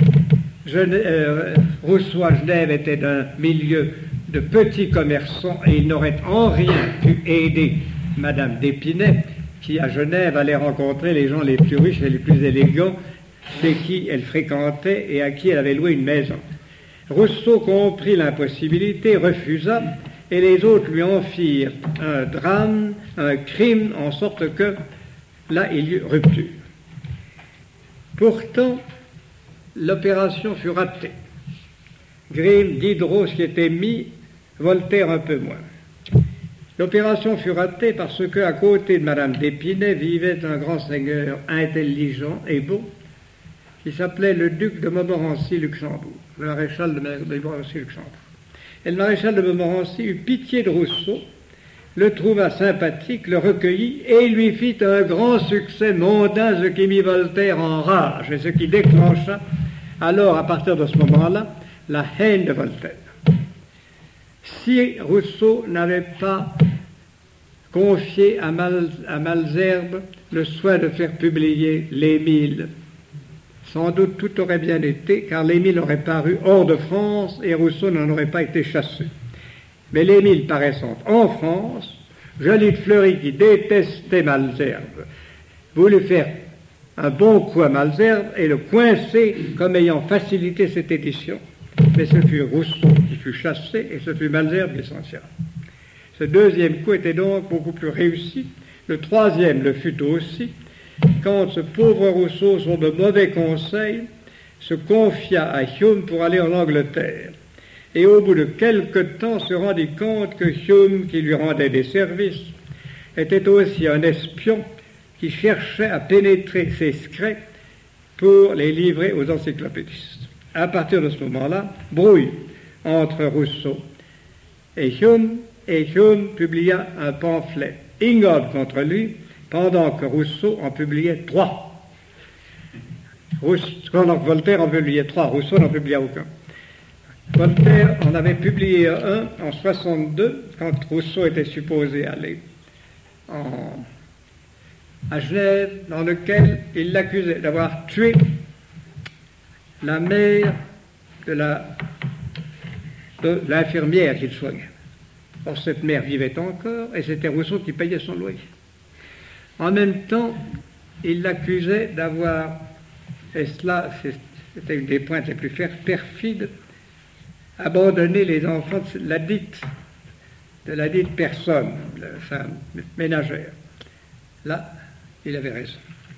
Rousseau à Genève était d'un milieu de petits commerçants et il n'aurait en rien pu aider Madame d'Épinay, qui à Genève allait rencontrer les gens les plus riches et les plus élégants, chez qui elle fréquentait et à qui elle avait loué une maison. Rousseau comprit l'impossibilité, refusa, et les autres lui en firent un drame, un crime, en sorte que là il y eut rupture. Pourtant, l'opération fut ratée. Grimm, Diderot s'y était mis, Voltaire un peu moins. L'opération fut ratée parce qu'à côté de Madame d'Épinay vivait un grand seigneur intelligent et beau qui s'appelait le duc de Montmorency-Luxembourg, le maréchal de Montmorency-Luxembourg. Et le maréchal de Montmorency eut pitié de Rousseau, le trouva sympathique, le recueillit et lui fit un grand succès mondain, ce qui mit Voltaire en rage et ce qui déclencha alors, à partir de ce moment-là, la haine de Voltaire. Si Rousseau n'avait pas confié à Malesherbes le soin de faire publier l'Émile, sans doute tout aurait bien été, car l'Émile aurait paru hors de France et Rousseau n'en aurait pas été chassé. Mais l'Émile paraissant en France, Joly de Fleury, qui détestait Malesherbes, voulut faire un bon coup à Malesherbes et le coincer comme ayant facilité cette édition. Mais ce fut Rousseau qui fut chassé et ce fut Malesherbes qui s'en tira. Ce deuxième coup était donc beaucoup plus réussi. Le troisième le fut aussi, quand ce pauvre Rousseau, sur de mauvais conseils, se confia à Hume pour aller en Angleterre. Et au bout de quelque temps se rendit compte que Hume, qui lui rendait des services, était aussi un espion qui cherchait à pénétrer ses secrets pour les livrer aux encyclopédistes. À partir de ce moment-là, brouille entre Rousseau et Hume publia un pamphlet ignoble contre lui, pendant que Rousseau en publiait 3. Pendant que Voltaire en publiait 3, Rousseau n'en publia aucun. Voltaire en avait publié un en 62, quand Rousseau était supposé aller à Genève, dans lequel il l'accusait d'avoir tué la mère de l'infirmière qu'il soignait. Or, cette mère vivait encore, et c'était Rousseau qui payait son loyer. En même temps, il l'accusait d'avoir, et cela c'était une des pointes les plus perfides, abandonné les enfants de la dite personne, sa ménagère. Là, il avait raison.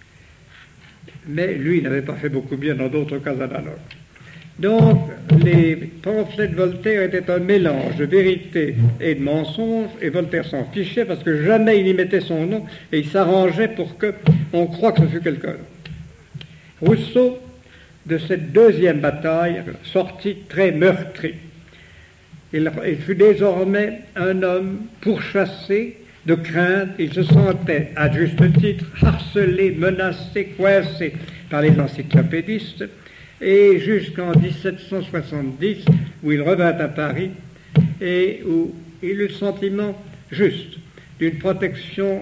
Mais lui, il n'avait pas fait beaucoup bien dans d'autres cas analogues. Donc, les pamphlets de Voltaire étaient un mélange de vérité et de mensonge, et Voltaire s'en fichait parce que jamais il y mettait son nom, et il s'arrangeait pour qu'on croie que ce fut quelqu'un d'autre. Rousseau, de cette deuxième bataille, sortit très meurtri. Il fut désormais un homme pourchassé de crainte. Il se sentait, à juste titre, harcelé, menacé, coincé par les encyclopédistes, et jusqu'en 1770, où il revint à Paris, et où il eut le sentiment juste d'une protection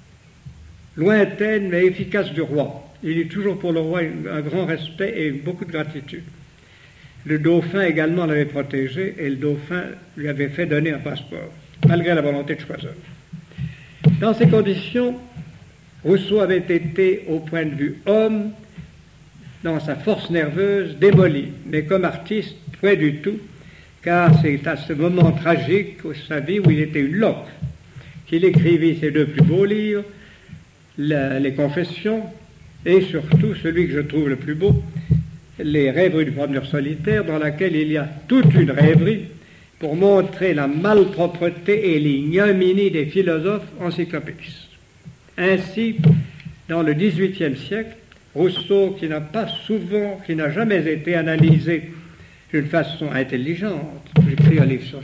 lointaine mais efficace du roi. Il eut toujours pour le roi un grand respect et beaucoup de gratitude. Le dauphin également l'avait protégé, et le dauphin lui avait fait donner un passeport, malgré la volonté de Choiseul. Dans ces conditions, Rousseau avait été, au point de vue homme, dans sa force nerveuse, démoli, mais comme artiste, pas du tout, car c'est à ce moment tragique de sa vie où il était une loque qu'il écrivit ses deux plus beaux livres, les Confessions, et surtout celui que je trouve le plus beau, les Rêveries du promeneur solitaire, dans laquelle il y a toute une rêverie pour montrer la malpropreté et l'ignominie des philosophes encyclopédistes. Ainsi, dans le XVIIIe siècle, Rousseau, qui n'a jamais été analysé d'une façon intelligente, j'écris un livre sur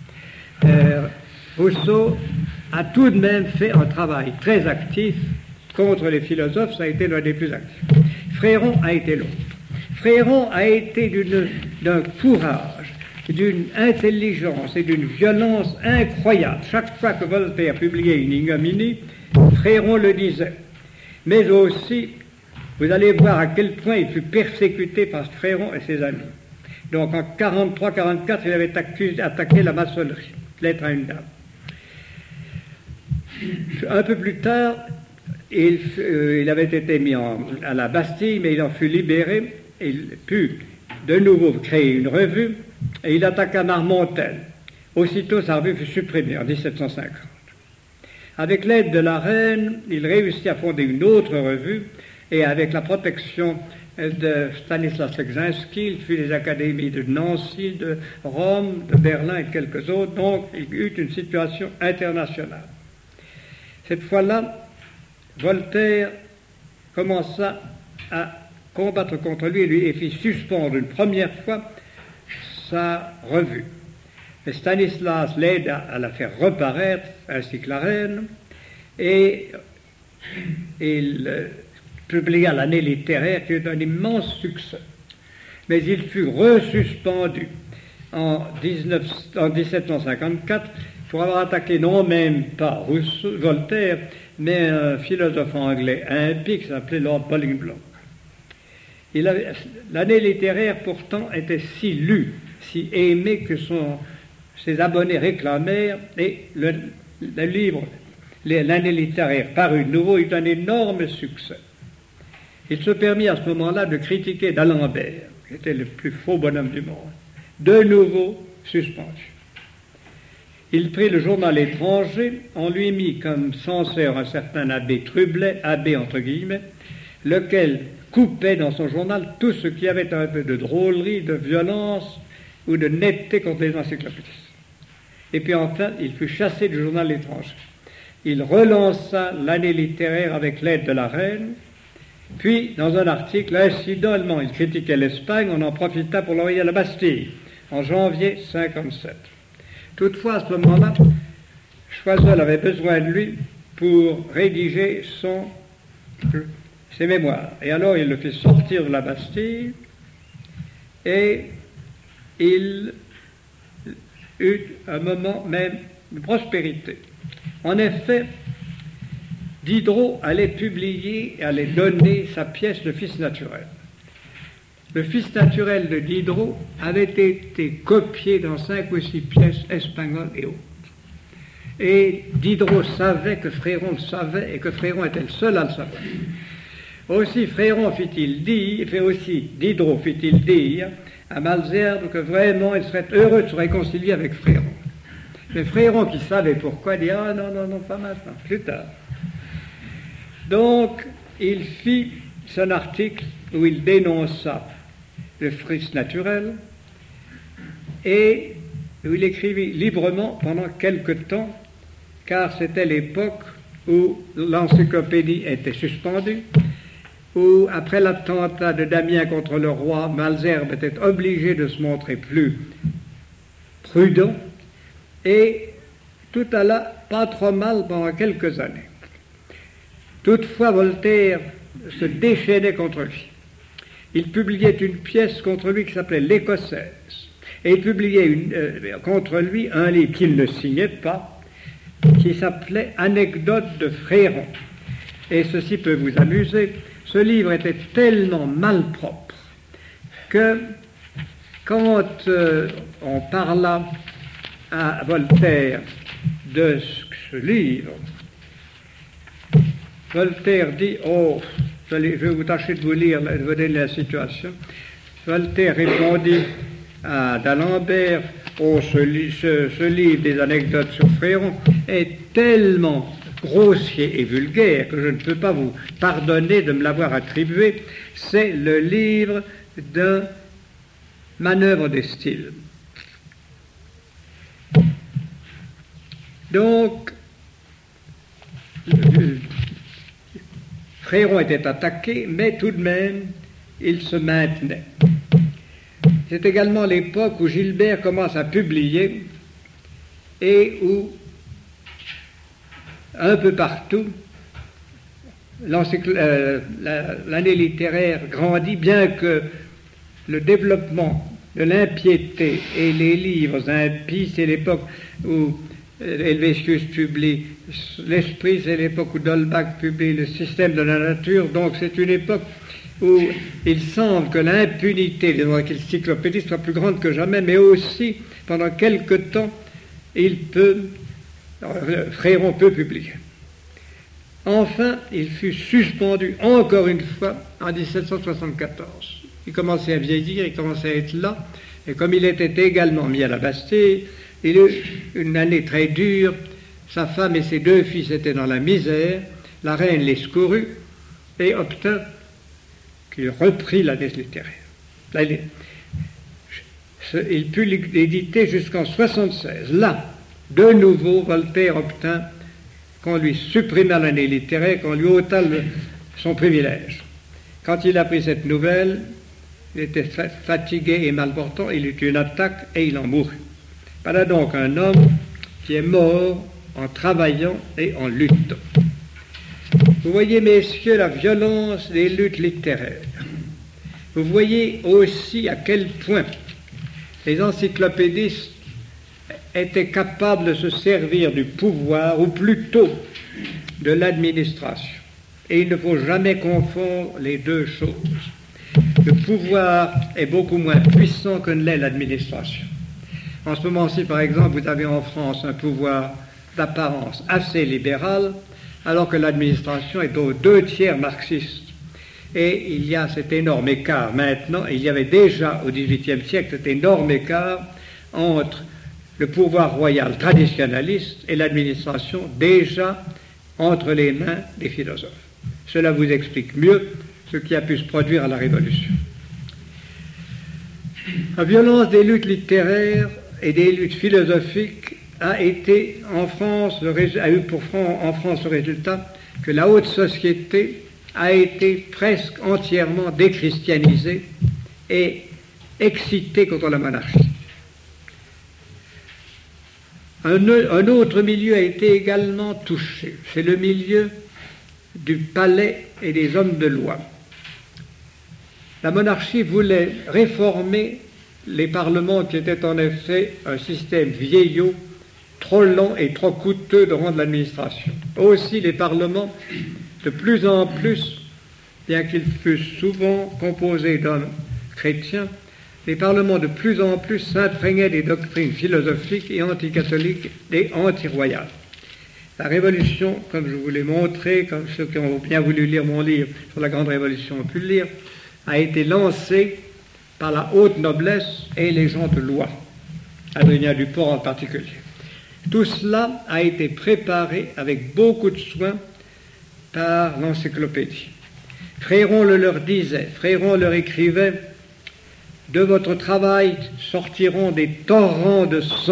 Rousseau a tout de même fait un travail très actif contre les philosophes, ça a été l'un des plus actifs. Fréron a été l'autre. Fréron a été d'un courage, d'une intelligence et d'une violence incroyable. Chaque fois que Voltaire publiait une ignominie, Fréron le disait. Mais aussi, vous allez voir à quel point il fut persécuté par Fréron et ses amis. Donc en 43-44, il avait attaqué la maçonnerie, lettre à une dame. Un peu plus tard, il avait été mis à la Bastille, mais il en fut libéré. Il put de nouveau créer une revue, et il attaqua Marmontel. Aussitôt, sa revue fut supprimée en 1750. Avec l'aide de la reine, il réussit à fonder une autre revue, et avec la protection de Stanislas Leczinski, il fut les académies de Nancy, de Rome, de Berlin et quelques autres, donc il eut une situation internationale. Cette fois-là, Voltaire commença à combattre contre lui et fit suspendre une première fois sa revue. Et Stanislas l'aida à la faire reparaître, ainsi que la reine, et il publia l'année littéraire qui eut un immense succès. Mais il fut resuspendu en 1754 pour avoir attaqué non même pas Voltaire, mais un philosophe anglais impie qui s'appelait Lord Bolingbroke. L'année littéraire, pourtant, était si lue, si aimée que ses abonnés réclamèrent, et le livre, l'année littéraire, paru de nouveau, eut un énorme succès. Il se permit à ce moment-là de critiquer d'Alembert, qui était le plus faux bonhomme du monde, de nouveau suspendu. Il prit le journal étranger, on lui mit comme censeur un certain abbé Trublet, abbé entre guillemets, lequel coupait dans son journal tout ce qui avait un peu de drôlerie, de violence ou de netteté contre les encyclopédistes. Et puis enfin, il fut chassé du journal étranger. Il relança l'année littéraire avec l'aide de la reine, puis, dans un article, incidemment, il critiquait l'Espagne, on en profita pour l'envoyer à la Bastille, en janvier 57. Toutefois, à ce moment-là, Choiseul avait besoin de lui pour rédiger ses mémoires. Et alors, il le fit sortir de la Bastille, et il eut un moment même de prospérité. En effet, Diderot allait publier et allait donner sa pièce Le Fils naturel. le fils naturel de Diderot avait été copié dans 5 ou 6 pièces espagnoles et autres. Et Diderot savait que Fréron le savait et que Fréron était le seul à le savoir. Aussi Diderot fit-il dire à Malesherbes que vraiment il serait heureux de se réconcilier avec Fréron. Mais Fréron, qui savait pourquoi, dit « Ah non, pas maintenant, plus tard ». Donc, il fit son article où il dénonça le fils naturel et où il écrivit librement pendant quelque temps, car c'était l'époque où l'encyclopédie était suspendue, où, après l'attentat de Damien contre le roi, Malesherbes était obligé de se montrer plus prudent, et tout alla pas trop mal pendant quelques années. Toutefois, Voltaire se déchaînait contre lui. Il publiait une pièce contre lui qui s'appelait l'Écossaise, et il publiait contre lui un livre qu'il ne signait pas, qui s'appelait Anecdotes de Fréron. Et ceci peut vous amuser. Ce livre était tellement malpropre que quand on parla à Voltaire de ce livre, Voltaire dit « Oh, je vais vous tâcher de vous donner la situation. » Voltaire répondit à d'Alembert « Oh, ce livre des anecdotes sur Fréron est tellement grossier et vulgaire que je ne peux pas vous pardonner de me l'avoir attribué. C'est le livre d'un manœuvre de style. » Donc, Fréron était attaqué, mais tout de même, il se maintenait. C'est également l'époque où Gilbert commence à publier et où, un peu partout, l'année littéraire grandit, bien que le développement de l'impiété et les livres impies, c'est l'époque où Helvétius publie l'Esprit, c'est l'époque où d'Holbach publie le système de la nature, donc c'est une époque où il semble que l'impunité des encyclopédistes soit plus grande que jamais, mais aussi, pendant quelque temps, Fréron peut publier. Enfin, il fut suspendu encore une fois en 1774. Il commençait à vieillir, il commençait à être là, et comme il était également mis à la Bastille, il eut une année très dure. Sa femme et ses 2 fils étaient dans la misère. La reine les secourut et obtint qu'il reprit l'année littéraire. Il put l'éditer jusqu'en 1976. Là, de nouveau, Voltaire obtint qu'on lui supprimât l'année littéraire, qu'on lui ôtât son privilège. Quand il apprit cette nouvelle, il était fatigué et malportant, il eut une attaque et il en mourut. Voilà donc un homme qui est mort en travaillant et en luttant. Vous voyez, messieurs, la violence des luttes littéraires. Vous voyez aussi à quel point les encyclopédistes étaient capables de se servir du pouvoir, ou plutôt de l'administration. Et il ne faut jamais confondre les deux choses. Le pouvoir est beaucoup moins puissant que ne l'est l'administration. En ce moment-ci, par exemple, vous avez en France un pouvoir d'apparence assez libéral, alors que l'administration est aux 2/3 marxiste. Et il y a cet énorme écart maintenant, il y avait déjà au XVIIIe siècle cet énorme écart entre le pouvoir royal traditionnaliste et l'administration déjà entre les mains des philosophes. Cela vous explique mieux ce qui a pu se produire à la Révolution. La violence des luttes littéraires et des luttes philosophiques a été en France le résultat que la haute société a été presque entièrement déchristianisée et excitée contre la monarchie. Un autre milieu a été également touché, c'est le milieu du palais et des hommes de loi. La monarchie voulait réformer les parlements qui étaient en effet un système vieillot, trop long et trop coûteux de rendre l'administration. Aussi les parlements, de plus en plus, bien qu'ils fussent souvent composés d'hommes chrétiens, les parlements de plus en plus s'imprégnaient des doctrines philosophiques et anticatholiques et anti-royales. La Révolution, comme je vous l'ai montré, comme ceux qui ont bien voulu lire mon livre sur la Grande Révolution ont pu le lire, a été lancée par la haute noblesse et les gens de loi, Adrien Duport en particulier. Tout cela a été préparé avec beaucoup de soin par l'encyclopédie. Fréron le leur disait, Fréron leur écrivait, « De votre travail sortiront des torrents de sang. »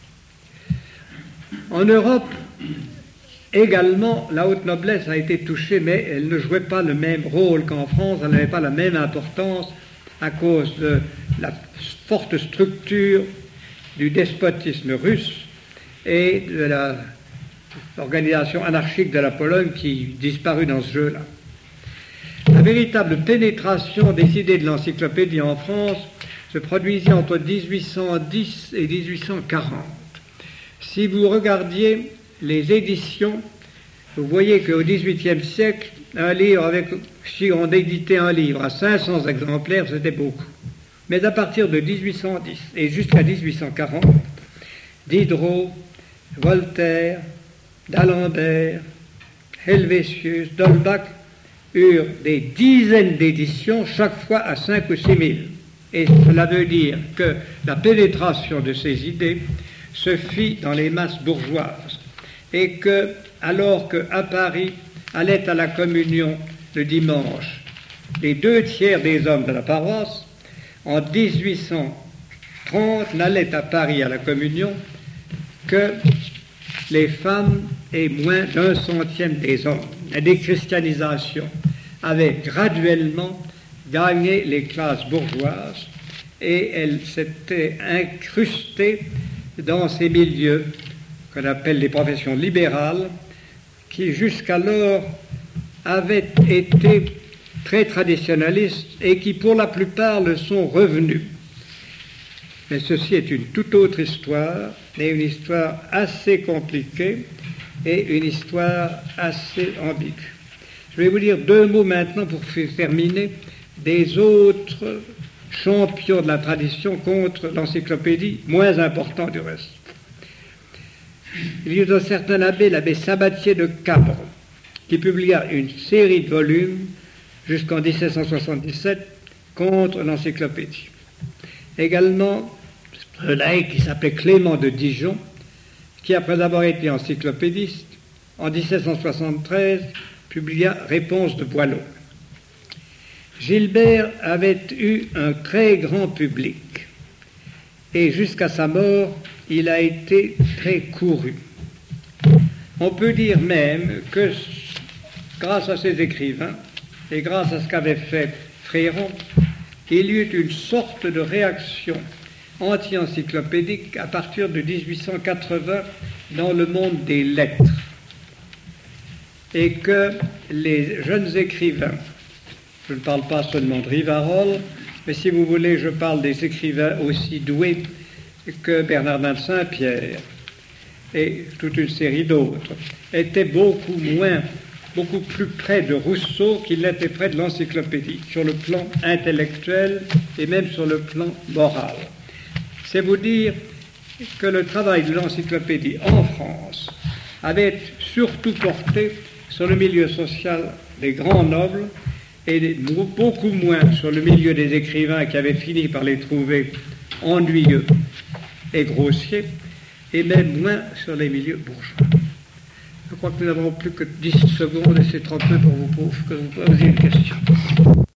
En Europe, également, la haute noblesse a été touchée, mais elle ne jouait pas le même rôle qu'en France, elle n'avait pas la même importance à cause de la forte structure du despotisme russe et de l'organisation anarchique de la Pologne qui disparut dans ce jeu-là. La véritable pénétration des idées de l'encyclopédie en France se produisit entre 1810 et 1840. Si vous regardiez les éditions, vous voyez qu'au XVIIIe siècle, si on éditait un livre à 500 exemplaires, c'était beaucoup. Mais à partir de 1810 et jusqu'à 1840, Diderot, Voltaire, D'Alembert, Helvétius, d'Holbach eurent des dizaines d'éditions, chaque fois à 5 ou 6 000. Et cela veut dire que la pénétration de ces idées se fit dans les masses bourgeoises. Et que, alors qu'à Paris allaient à la communion le dimanche les 2/3 des hommes de la paroisse, en 1830 n'allaient à Paris à la communion que les femmes et moins d'1/100 des hommes. La déchristianisation avait graduellement gagné les classes bourgeoises et elle s'était incrustée dans ces milieux qu'on appelle les professions libérales, qui jusqu'alors avaient été très traditionnalistes et qui pour la plupart le sont revenus. Mais ceci est une toute autre histoire, et une histoire assez compliquée et une histoire assez ambiguë. Je vais vous dire 2 mots maintenant pour terminer des autres champions de la tradition contre l'encyclopédie, moins importants du reste. Il y a un certain abbé, l'abbé Sabatier de Cabre, qui publia une série de volumes jusqu'en 1777 contre l'encyclopédie. Également, un laïc qui s'appelait Clément de Dijon, qui, après avoir été encyclopédiste, en 1773, publia Réponse de Boileau. Gilbert avait eu un très grand public, et jusqu'à sa mort, il a été très couru. On peut dire même que, grâce à ses écrivains, et grâce à ce qu'avait fait Fréron, il y eut une sorte de réaction anti-encyclopédique à partir de 1880 dans le monde des lettres. Et que les jeunes écrivains, je ne parle pas seulement de Rivarol, mais si vous voulez, je parle des écrivains aussi doués que Bernardin de Saint-Pierre et toute une série d'autres, étaient beaucoup plus près de Rousseau qu'il n'était près de l'encyclopédie, sur le plan intellectuel et même sur le plan moral. C'est vous dire que le travail de l'encyclopédie en France avait surtout porté sur le milieu social des grands nobles et beaucoup moins sur le milieu des écrivains qui avaient fini par les trouver ennuyeux et grossiers, et même moins sur les milieux bourgeois. Je crois que nous n'avons plus que 10 secondes et c'est trop peu pour vous poser une question.